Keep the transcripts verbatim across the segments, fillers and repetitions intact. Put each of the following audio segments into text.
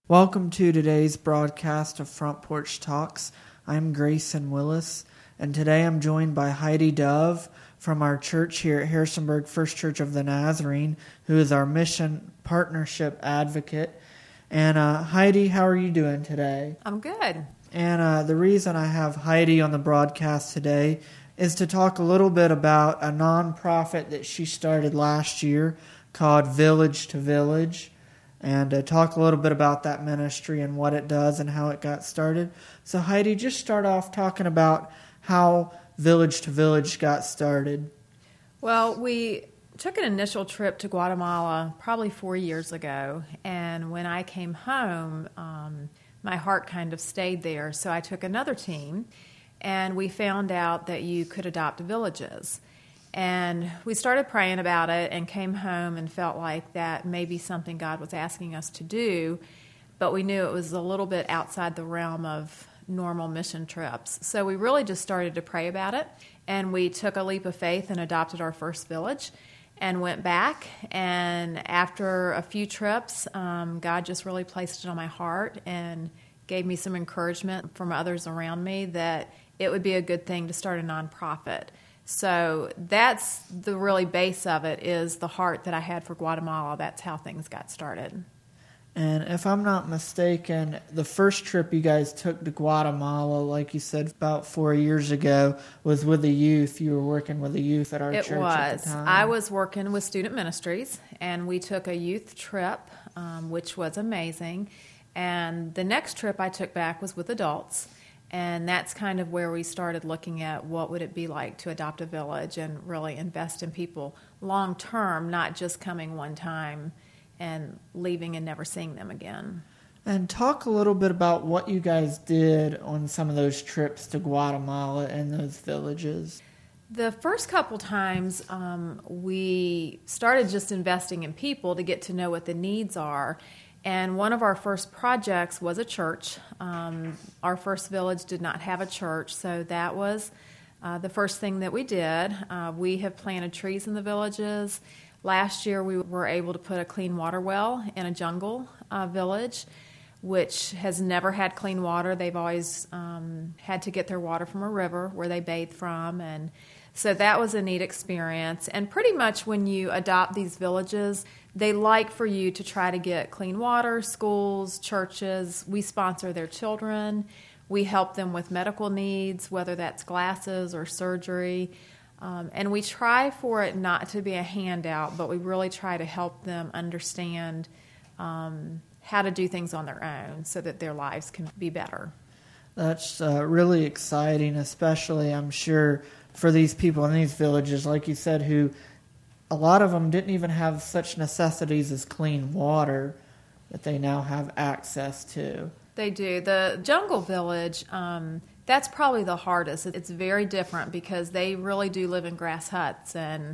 Welcome to today's broadcast of Front Porch Talks. I'm Grayson Willis, and today I'm joined by Heidi Dove from our church here at Harrisonburg First Church of the Nazarene, who is our mission partnership advocate. And uh, Heidi, how are you doing today? I'm good. And uh, the reason I have Heidi on the broadcast today is to talk a little bit about a nonprofit that she started last year called Village to Village, and uh, talk a little bit about that ministry and what it does and how it got started. So Heidi, just start off talking about how Village to Village got started. Well, we took an initial trip to Guatemala probably four years ago, and when I came home, um, my heart kind of stayed there, so I took another team, and we found out that you could adopt villages. And we started praying about it and came home and felt like that may be something God was asking us to do, but we knew it was a little bit outside the realm of normal mission trips. So we really just started to pray about it, and we took a leap of faith and adopted our first village and went back. And after a few trips, um, God just really placed it on my heart and gave me some encouragement from others around me that it would be a good thing to start a nonprofit. So that's the really base of it, is the heart that I had for Guatemala. That's how things got started. And if I'm not mistaken, the first trip you guys took to Guatemala, like you said, about four years ago, was with the youth. You were working with the youth at our it church was. at the time. I was working with Student Ministries, and we took a youth trip, um, which was amazing. And the next trip I took back was with adults. And that's kind of where we started looking at what would it be like to adopt a village and really invest in people long term, not just coming one time and leaving and never seeing them again. And talk a little bit about what you guys did on some of those trips to Guatemala and those villages. The first couple times, um, we started just investing in people to get to know what the needs are. And one of our first projects was a church. Um, our first village did not have a church, so that was uh, the first thing that we did. Uh, we have planted trees in the villages. Last year, we were able to put a clean water well in a jungle uh, village, which has never had clean water. They've always um, had to get their water from a river where they bathe from, and so that was a neat experience. And pretty much when you adopt these villages, they like for you to try to get clean water, schools, churches. We sponsor their children. We help them with medical needs, whether that's glasses or surgery. Um, and we try for it not to be a handout, but we really try to help them understand um, how to do things on their own so that their lives can be better. That's uh, really exciting, especially, I'm sure, for these people in these villages, like you said, who a lot of them didn't even have such necessities as clean water that they now have access to. They do. The jungle village, um, that's probably the hardest. It's very different because they really do live in grass huts and,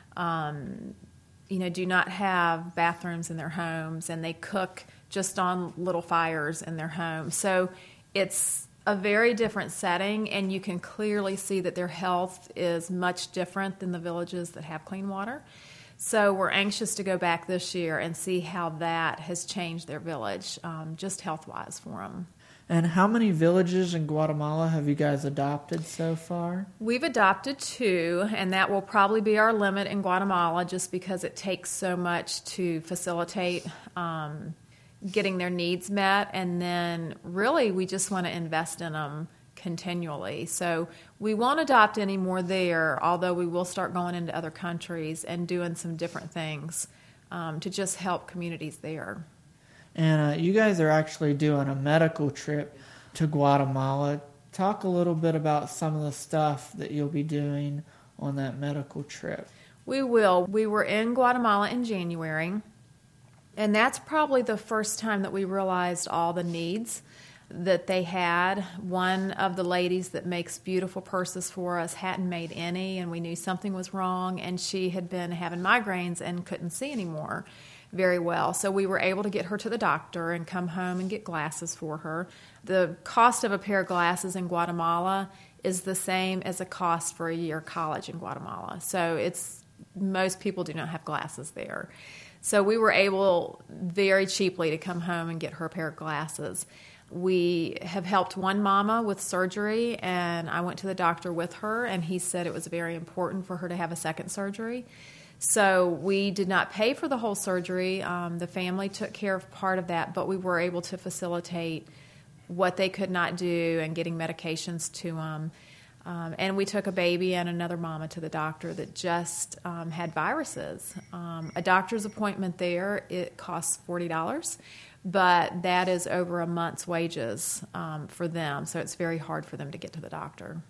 um, you know, do not have bathrooms in their homes, and they cook just on little fires in their homes. So it's a very different setting, and you can clearly see that their health is much different than the villages that have clean water. So we're anxious to go back this year and see how that has changed their village, um, just health-wise for them. And how many villages in Guatemala have you guys adopted so far? We've adopted two, and that will probably be our limit in Guatemala just because it takes so much to facilitate um getting their needs met, and then really we just want to invest in them continually. So we won't adopt any more there, although we will start going into other countries and doing some different things um, to just help communities there. And uh, you guys are actually doing a medical trip to Guatemala. Talk a little bit about some of the stuff that you'll be doing on that medical trip. We will. We were in Guatemala in January, and that's probably the first time that we realized all the needs that they had. One of the ladies that makes beautiful purses for us hadn't made any, and we knew something was wrong, and she had been having migraines and couldn't see anymore very well. So we were able to get her to the doctor and come home and get glasses for her. The cost of a pair of glasses in Guatemala is the same as a cost for a year of college in Guatemala. So it's most people do not have glasses there. So we were able very cheaply to come home and get her a pair of glasses. We have helped one mama with surgery, and I went to the doctor with her, and he said it was very important for her to have a second surgery. So we did not pay for the whole surgery. Um, the family took care of part of that, but we were able to facilitate what they could not do and getting medications to them. Um, and we took a baby and another mama to the doctor that just um, had viruses. Um, a doctor's appointment there, it costs forty dollars, but that is over a month's wages um, for them, so it's very hard for them to get to the doctor.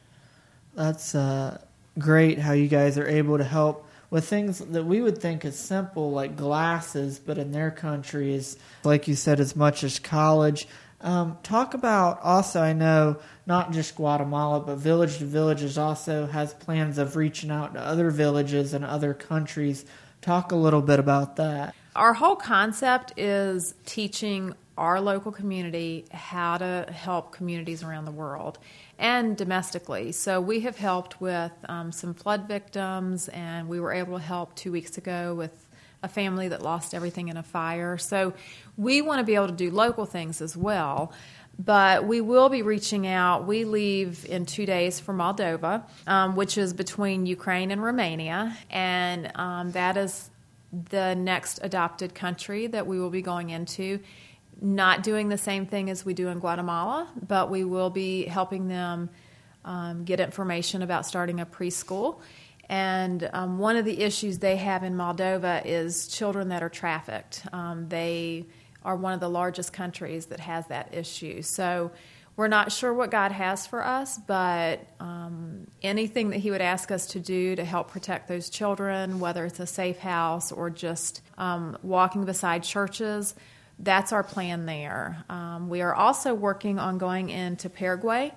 That's uh, great how you guys are able to help with things that we would think is simple, like glasses, but in their country is, like you said, as much as college. Um, talk about also, I know, not just Guatemala, but Village to Villages also has plans of reaching out to other villages and other countries. Talk a little bit about that. Our whole concept is teaching our local community how to help communities around the world and domestically. So we have helped with um, some flood victims, and we were able to help two weeks ago with a family that lost everything in a fire. So we want to be able to do local things as well, but we will be reaching out. We leave in two days for Moldova, um, which is between Ukraine and Romania, and um, that is the next adopted country that we will be going into. Not doing the same thing as we do in Guatemala, but we will be helping them um, get information about starting a preschool. And um, one of the issues they have in Moldova is children that are trafficked. Um, they are one of the largest countries that has that issue. So we're not sure what God has for us, but um, anything that He would ask us to do to help protect those children, whether it's a safe house or just um, walking beside churches, that's our plan there. Um, we are also working on going into Paraguay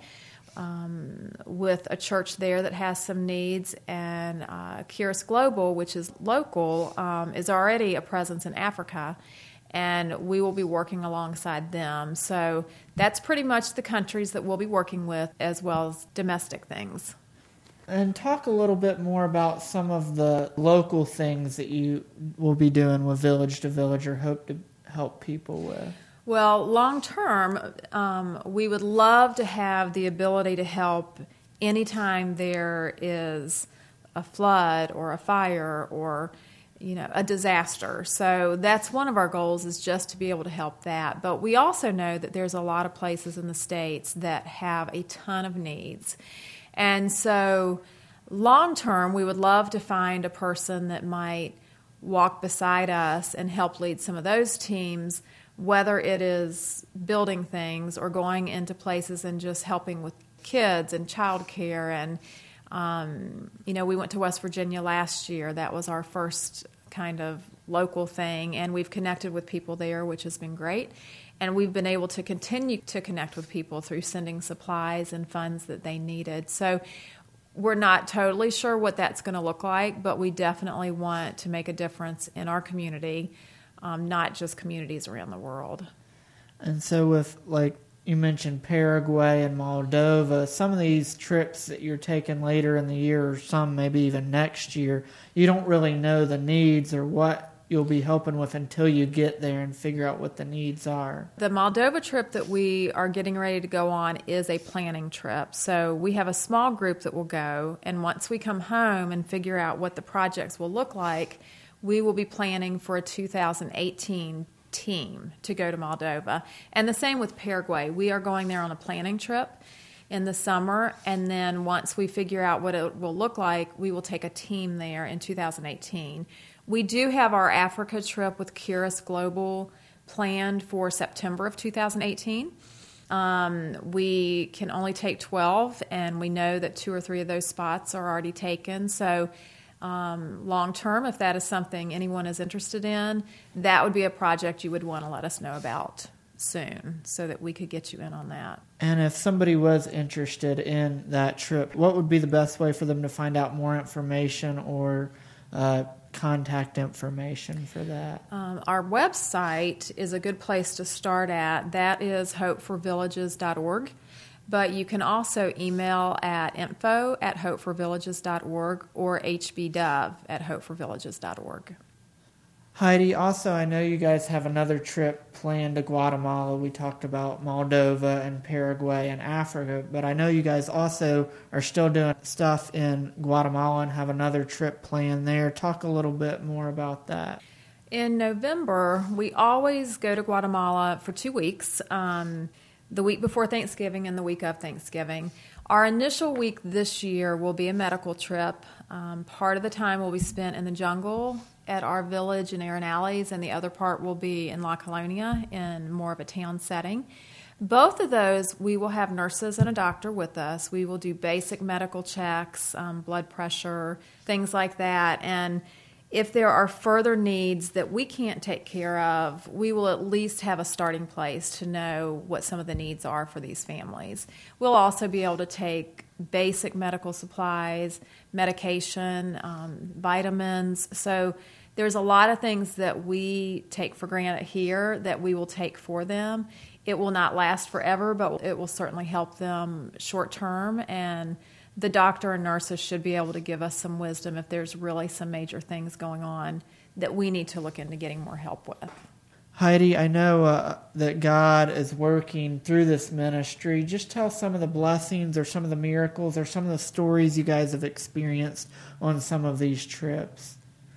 Um, with a church there that has some needs, and uh, Curis Global, which is local, um, is already a presence in Africa, and we will be working alongside them. So that's pretty much the countries that we'll be working with, as well as domestic things. And talk a little bit more about some of the local things that you will be doing with Village to Village or hope to help people with. Well, long term, um, we would love to have the ability to help anytime there is a flood or a fire or, you know, a disaster. So that's one of our goals, is just to be able to help that. But we also know that there's a lot of places in the States that have a ton of needs. And so long term, we would love to find a person that might walk beside us and help lead some of those teams, whether it is building things or going into places and just helping with kids and childcare. And, um, you know, we went to West Virginia last year. That was our first kind of local thing, and we've connected with people there, which has been great. And we've been able to continue to connect with people through sending supplies and funds that they needed. So we're not totally sure what that's going to look like, but we definitely want to make a difference in our community, um, not just communities around the world. And so with, like you mentioned, Paraguay and Moldova, some of these trips that you're taking later in the year, or some maybe even next year, you don't really know the needs or what you'll be helping with until you get there and figure out what the needs are. The Moldova trip that we are getting ready to go on is a planning trip. So we have a small group that will go, and once we come home and figure out what the projects will look like, we will be planning for a two thousand eighteen team to go to Moldova. And the same with Paraguay. We are going there on a planning trip in the summer, and then once we figure out what it will look like, we will take a team there in two thousand eighteen. We do have our Africa trip with Curis Global planned for September of two thousand eighteen. Um, we can only take twelve, and we know that two or three of those spots are already taken. So um, long term, if that is something anyone is interested in, that would be a project you would want to let us know about soon so that we could get you in on that. And if somebody was interested in that trip, what would be the best way for them to find out more information or uh, contact information for that? Um, our website is a good place to start at. That is hope for villages dot org. But you can also email at info at hope for villages dot org or h b dove at hope for villages dot org. Heidi, also, I know you guys have another trip planned to Guatemala. We talked about Moldova and Paraguay and Africa, but I know you guys also are still doing stuff in Guatemala and have another trip planned there. Talk a little bit more about that. In November, we always go to Guatemala for two weeks, um, the week before Thanksgiving and the week of Thanksgiving. Our initial week this year will be a medical trip. Um, part of the time will be spent in the jungle at our village in Arenales, and the other part will be in La Colonia in more of a town setting. Both of those, we will have nurses and a doctor with us. We will do basic medical checks, um, blood pressure, things like that. And if there are further needs that we can't take care of, we will at least have a starting place to know what some of the needs are for these families. We'll also be able to take basic medical supplies, medication, um, vitamins. So there's a lot of things that we take for granted here that we will take for them. It will not last forever, but it will certainly help them short term, and the doctor and nurses should be able to give us some wisdom if there's really some major things going on that we need to look into getting more help with. Heidi, I know uh, that God is working through this ministry. Just tell some of the blessings or some of the miracles or some of the stories you guys have experienced on some of these trips.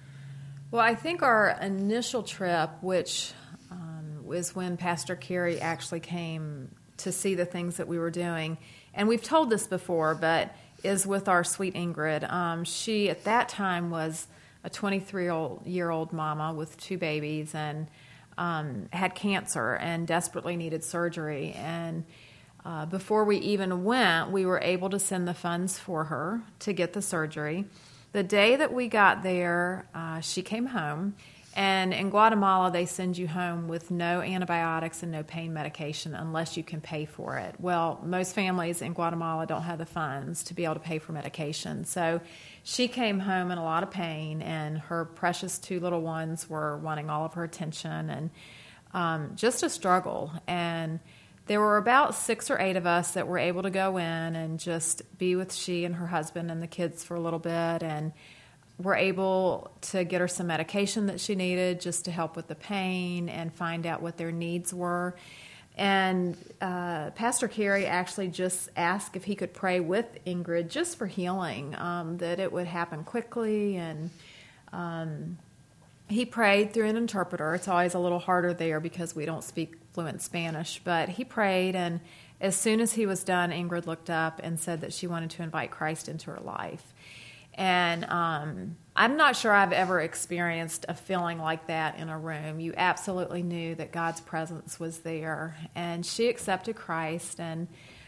Well, I think our initial trip, which um, was when Pastor Carey actually came to see the things that we were doing, and we've told this before, but is with our sweet Ingrid. Um, she, at that time, was a twenty-three-year-old mama with two babies and um, had cancer and desperately needed surgery. And uh, before we even went, we were able to send the funds for her to get the surgery. The day that we got there, uh, she came home. And in Guatemala, they send you home with no antibiotics and no pain medication unless you can pay for it. Well, most families in Guatemala don't have the funds to be able to pay for medication. So she came home in a lot of pain, and her precious two little ones were wanting all of her attention, and um, just a struggle. And there were about six or eight of us that were able to go in and just be with she and her husband and the kids for a little bit, and were able to get her some medication that she needed just to help with the pain and find out what their needs were. And uh, Pastor Carey actually just asked if he could pray with Ingrid just for healing, um, that it would happen quickly. And um, he prayed through an interpreter. It's always a little harder there because we don't speak fluent Spanish. But he prayed, and as soon as he was done, Ingrid looked up and said that she wanted to invite Christ into her life. And um, I'm not sure I've ever experienced a feeling like that in a room. You absolutely knew that God's presence was there. And she accepted Christ, and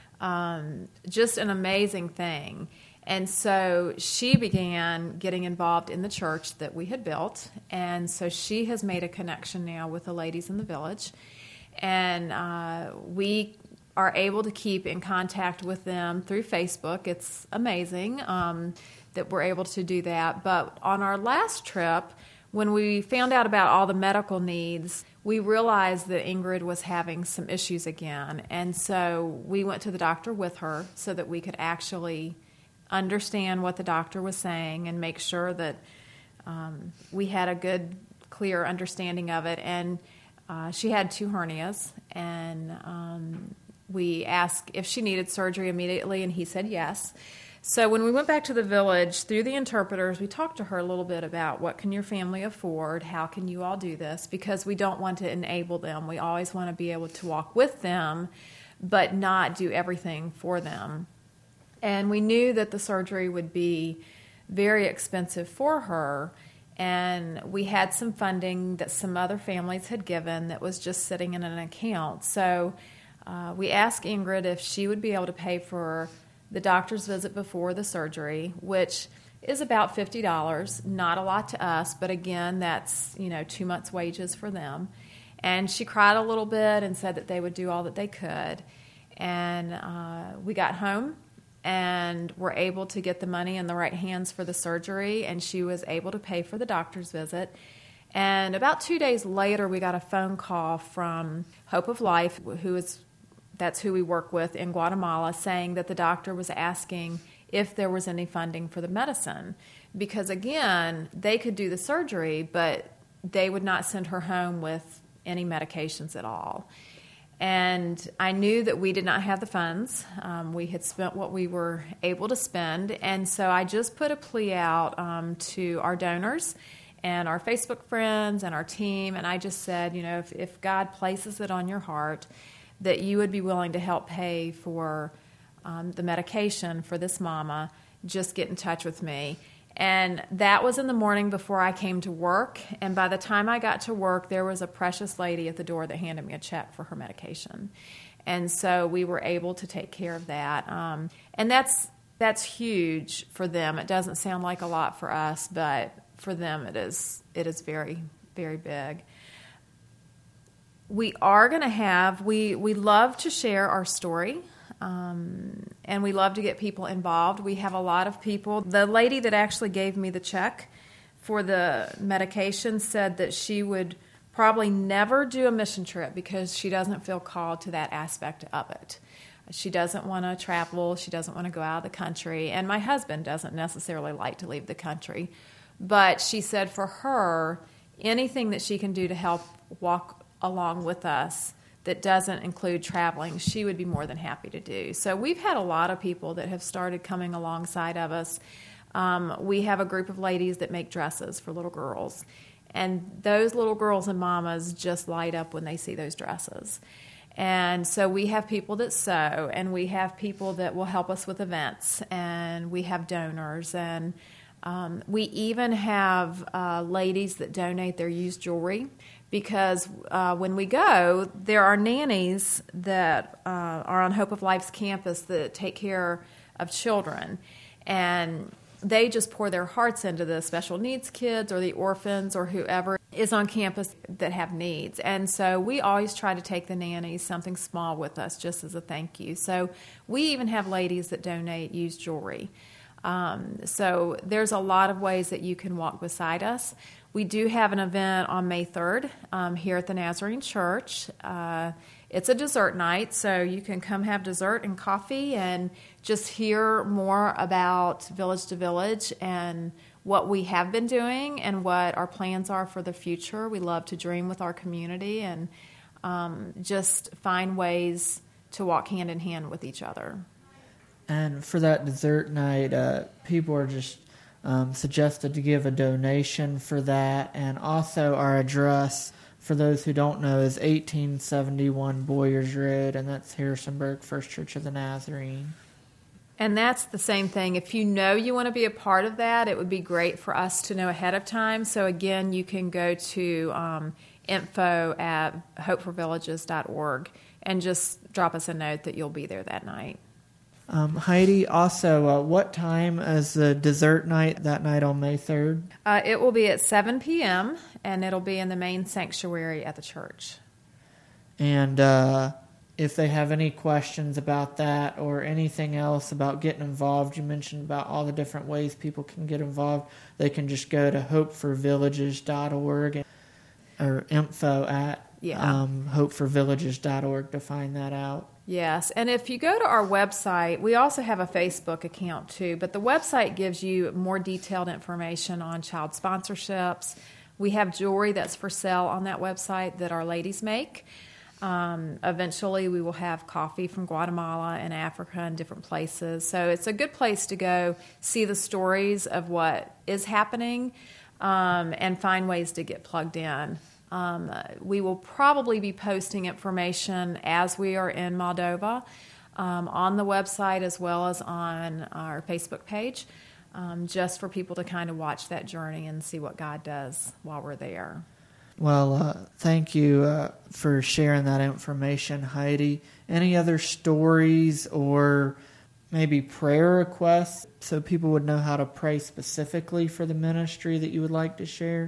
um, just an amazing thing. And so she began getting involved in the church that we had built. And so she has made a connection now with the ladies in the village. And uh, we are able to keep in contact with them through Facebook. It's amazing um, that we're able to do that. But on our last trip, when we found out about all the medical needs, we realized that Ingrid was having some issues again. And so we went to the doctor with her so that we could actually understand what the doctor was saying and make sure that um, we had a good, clear understanding of it. And uh, she had two hernias, and um, we asked if she needed surgery immediately, and he said yes. So when we went back to the village, through the interpreters, we talked to her a little bit about what can your family afford, how can you all do this, because we don't want to enable them. We always want to be able to walk with them, but not do everything for them. And we knew that the surgery would be very expensive for her, and we had some funding that some other families had given that was just sitting in an account. So uh, we asked Ingrid if she would be able to pay for the doctor's visit before the surgery, which is about fifty dollars, not a lot to us, but again, that's, you know, two months' wages for them. And she cried a little bit and said that they would do all that they could. And uh, we got home and were able to get the money in the right hands for the surgery, and she was able to pay for the doctor's visit. And about two days later, we got a phone call from Hope of Life, who is that's who we work with in Guatemala, saying that the doctor was asking if there was any funding for the medicine. Because, again, they could do the surgery, but they would not send her home with any medications at all. And I knew that we did not have the funds. Um, we had spent what we were able to spend. And so I just put a plea out um, to our donors and our Facebook friends and our team. And I just said, you know, if, if God places it on your heart that you would be willing to help pay for um, the medication for this mama, just get in touch with me. And that was in the morning before I came to work. And by the time I got to work, there was a precious lady at the door that handed me a check for her medication. And so we were able to take care of that. Um, and that's that's huge for them. It doesn't sound like a lot for us, but for them it is it is very, very big. We are going to have, we, we love to share our story. Um, and we love to get people involved. We have a lot of people. The lady that actually gave me the check for the medication said that she would probably never do a mission trip because she doesn't feel called to that aspect of it. She doesn't want to travel. She doesn't want to go out of the country. And my husband doesn't necessarily like to leave the country. But she said for her, anything that she can do to help walk along with us that doesn't include traveling, she would be more than happy to do. So we've had a lot of people that have started coming alongside of us. Um, we have a group of ladies that make dresses for little girls. And those little girls and mamas just light up when they see those dresses. And so we have people that sew, and we have people that will help us with events, and we have donors. And um, we even have uh, ladies that donate their used jewelry. Because uh, when we go, there are nannies that uh, are on Hope of Life's campus that take care of children. And they just pour their hearts into the special needs kids or the orphans or whoever is on campus that have needs. And so we always try to take the nannies something small with us just as a thank you. So we even have ladies that donate used jewelry. Um, so there's a lot of ways that you can walk beside us. We do have an event on May third um, here at the Nazarene Church. Uh, it's a dessert night, so you can come have dessert and coffee and just hear more about Village to Village and what we have been doing and what our plans are for the future. We love to dream with our community and um, just find ways to walk hand in hand with each other. And for that dessert night, uh, people are just um, suggested to give a donation for that. And also our address, for those who don't know, is eighteen seventy-one Boyers Road, and that's Harrisonburg First Church of the Nazarene. And that's the same thing. If you know you want to be a part of that, it would be great for us to know ahead of time. So again, you can go to um, info at hope for villages dot org and just drop us a note that you'll be there that night. Um, Heidi, also, uh, what time is the dessert night that night on May third? Uh, it will be at seven p.m., and it'll be in the main sanctuary at the church. And uh, if they have any questions about that or anything else about getting involved, you mentioned about all the different ways people can get involved, they can just go to hope for villages dot org or info at yeah. um, hope for villages dot org to find that out. Yes, and if you go to our website, we also have a Facebook account too, but the website gives you more detailed information on child sponsorships. We have jewelry that's for sale on that website that our ladies make. Um, eventually, we will have coffee from Guatemala and Africa and different places. So it's a good place to go see the stories of what is happening um, and find ways to get plugged in. Um, we will probably be posting information as we are in Moldova um, on the website as well as on our Facebook page, um, just for people to kind of watch that journey and see what God does while we're there. Well, uh, thank you uh, for sharing that information, Heidi. Any other stories or maybe prayer requests so people would know how to pray specifically for the ministry that you would like to share?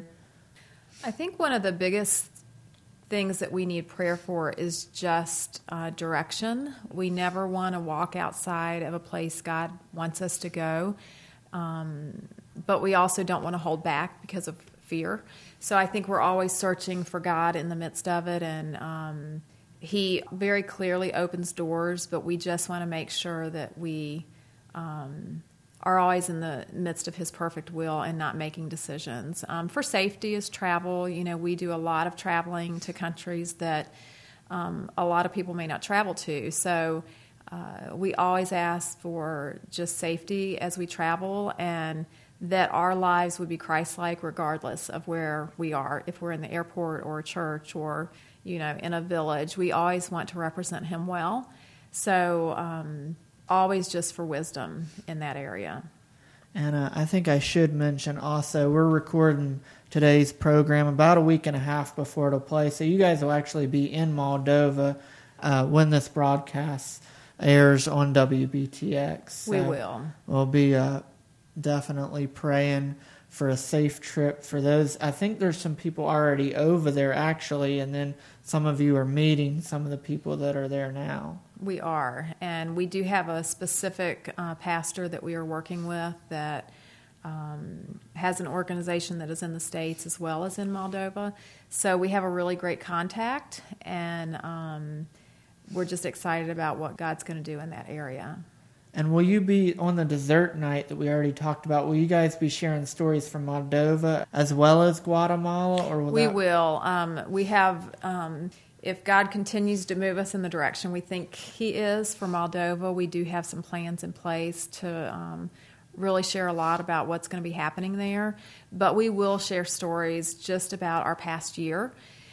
I think one of the biggest things that we need prayer for is just uh, direction. We never want to walk outside of a place God wants us to go, um, but we also don't want to hold back because of fear. So I think we're always searching for God in the midst of it, and um, He very clearly opens doors, but we just want to make sure that we um, are always in the midst of His perfect will and not making decisions. Um, for safety is travel. You know, we do a lot of traveling to countries that um, a lot of people may not travel to. So uh, we always ask for just safety as we travel, and that our lives would be Christ-like regardless of where we are. If we're in the airport or a church or, you know, in a village, we always want to represent Him well. So um, always just for wisdom in that area. And uh, I think I should mention also, we're recording today's program about a week and a half before it'll play. So you guys will actually be in Moldova uh, when this broadcast airs on W B T X. So we will. We'll be uh, definitely praying for a safe trip for those. I think there's some people already over there actually, and then some of you are meeting some of the people that are there now. We are, and we do have a specific uh, pastor that we are working with that um, has an organization that is in the States as well as in Moldova. So we have a really great contact, and um, we're just excited about what God's going to do in that area. And will you be on the dessert night that we already talked about? Will you guys be sharing stories from Moldova as well as Guatemala, or will we that... will? Um, we have. Um, If God continues to move us in the direction we think He is for Moldova, we do have some plans in place to um, really share a lot about what's going to be happening there. But we will share stories just about our past year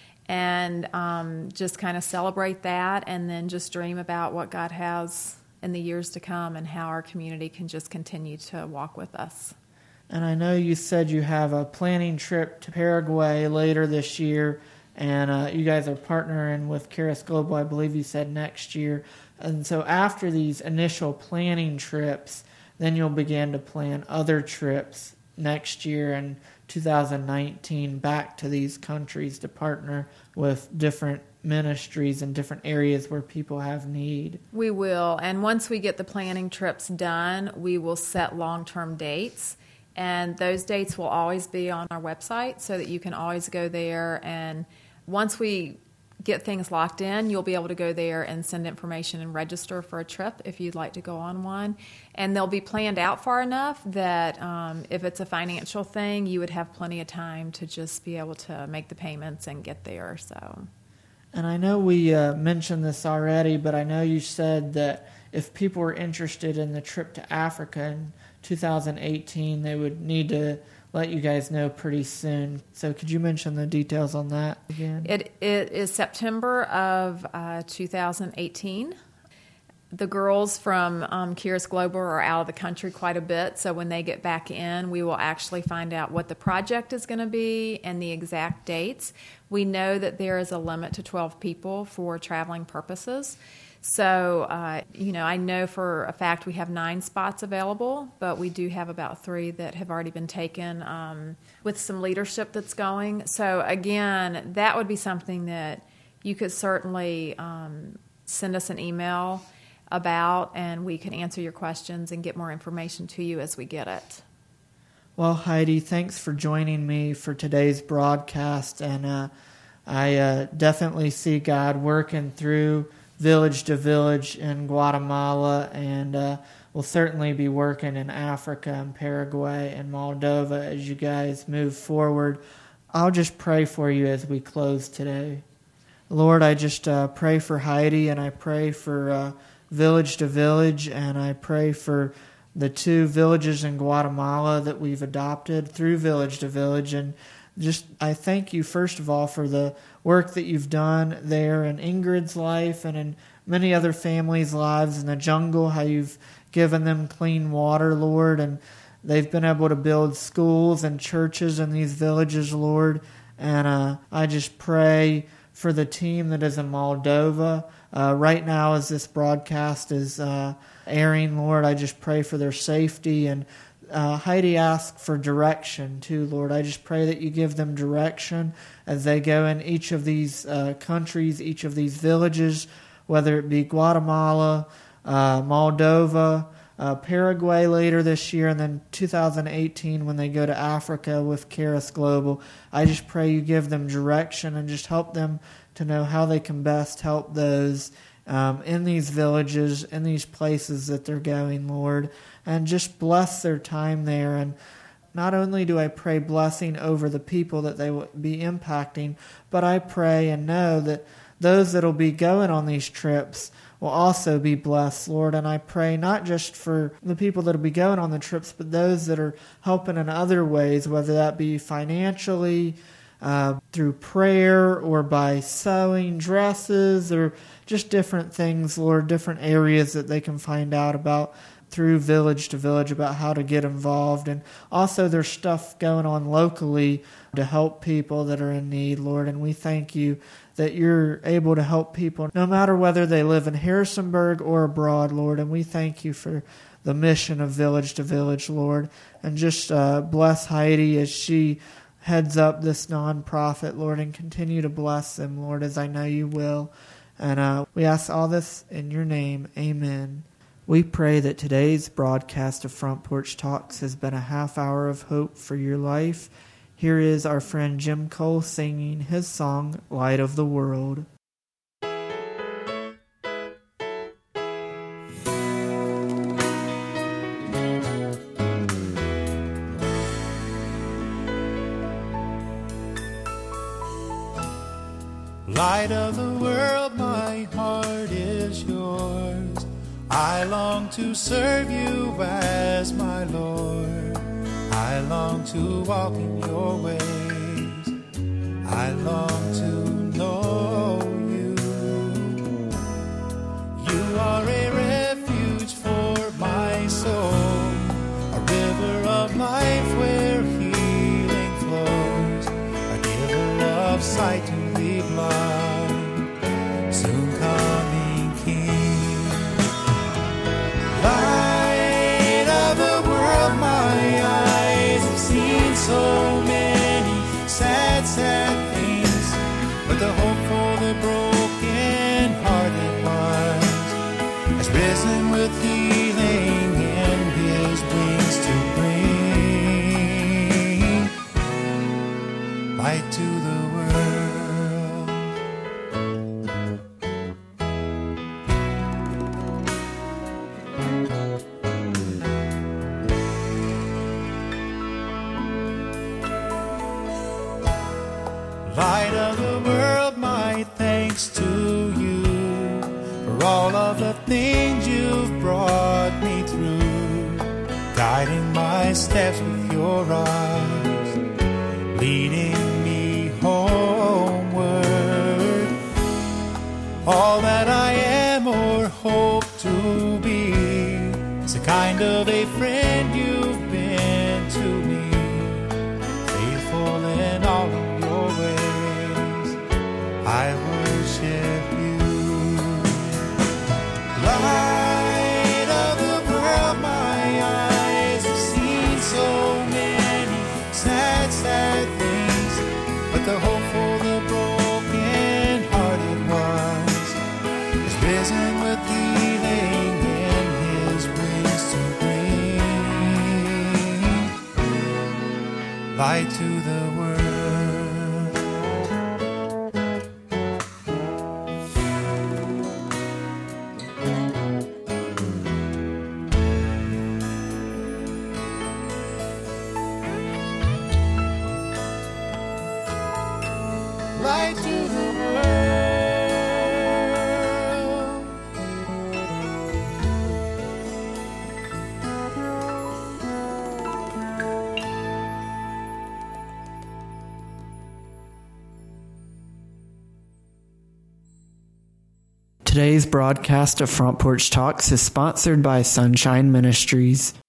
and um, just kind of celebrate that, and then just dream about what God has in the years to come and how our community can just continue to walk with us. And I know you said you have a planning trip to Paraguay later this year. And uh, you guys are partnering with Charis Global, I believe you said, next year. And so after these initial planning trips, then you'll begin to plan other trips next year in two thousand nineteen back to these countries to partner with different ministries in different areas where people have need. We will. And once we get the planning trips done, we will set long-term dates. And those dates will always be on our website so that you can always go there. And once we get things locked in, you'll be able to go there and send information and register for a trip if you'd like to go on one. And they'll be planned out far enough that um, if it's a financial thing, you would have plenty of time to just be able to make the payments and get there. So, and I know we uh, mentioned this already, but I know you said that if people were interested in the trip to Africa in two thousand eighteen, they would need to let you guys know pretty soon. So could you mention the details on that again? It It is September of uh, two thousand eighteen. The girls from um, Charis Global are out of the country quite a bit, so when they get back in, we will actually find out what the project is going to be and the exact dates. We know that there is a limit to twelve people for traveling purposes. So, uh, you know, I know for a fact we have nine spots available, but we do have about three that have already been taken um, with some leadership that's going. So, again, that would be something that you could certainly um, send us an email about, and we can answer your questions and get more information to you as we get it. Well, Heidi, thanks for joining me for today's broadcast, and uh, I uh, definitely see God working through village to village in Guatemala, and uh, we'll certainly be working in Africa and Paraguay and Moldova as you guys move forward. I'll just pray for you as we close today. Lord, I just uh, pray for Heidi, and I pray for uh, village to village, and I pray for the two villages in Guatemala that we've adopted through village to village. And just I thank you, first of all, for the work that you've done there in Ingrid's life and in many other families' lives in the jungle, how you've given them clean water, Lord, and they've been able to build schools and churches in these villages, Lord. And uh, I just pray for the team that is in Moldova. Uh, right now, as this broadcast is uh, airing, Lord, I just pray for their safety. And uh, Heidi asked for direction too, Lord. I just pray that you give them direction as they go in each of these uh, countries, each of these villages, whether it be Guatemala, uh, Moldova, uh, Paraguay later this year, and then two thousand eighteen when they go to Africa with Charis Global. I just pray you give them direction and just help them to know how they can best help those um, in these villages, in these places that they're going, Lord, and just bless their time there. And not only do I pray blessing over the people that they will be impacting, but I pray and know that those that will be going on these trips will also be blessed, Lord. And I pray not just for the people that will be going on the trips, but those that are helping in other ways, whether that be financially, uh, through prayer, or by sewing dresses, or just different things, Lord, different areas that they can find out about through Village to Village about how to get involved. And also there's stuff going on locally to help people that are in need, Lord. And we thank you that you're able to help people no matter whether they live in Harrisonburg or abroad, Lord. And we thank you for the mission of Village to Village, Lord. And just uh, bless Heidi as she heads up this nonprofit, Lord, and continue to bless them, Lord, as I know you will. And uh, we ask all this in your name. Amen. We pray that today's broadcast of Front Porch Talks has been a half hour of hope for your life. Here is our friend Jim Cole singing his song, Light of the World. Light of the world, my heart is yours. I long to serve you as my Lord. I long to walk in your ways. I long to know you. You are a refuge for my soul, a river of life where healing flows, a giver of sight to the blind, soon coming King. Light of the world, my eyes have seen so many sad, sad things, but the hope for the broken-hearted ones has risen with healing in his wings to bring light to the world. Light of the world, my thanks to you for all of the things you've brought me through, guiding my steps with your eyes, leading me homeward. All that I am or hope to be is the kind of a friend you've been to me, faithful in all of your ways. I worship you. Light of the world, my eyes have seen so many sad, sad things, but the hope for the broken-hearted ones is risen with healing in his wings to bring light to the world. Light to the world. Today's broadcast of Front Porch Talks is sponsored by Sunshine Ministries.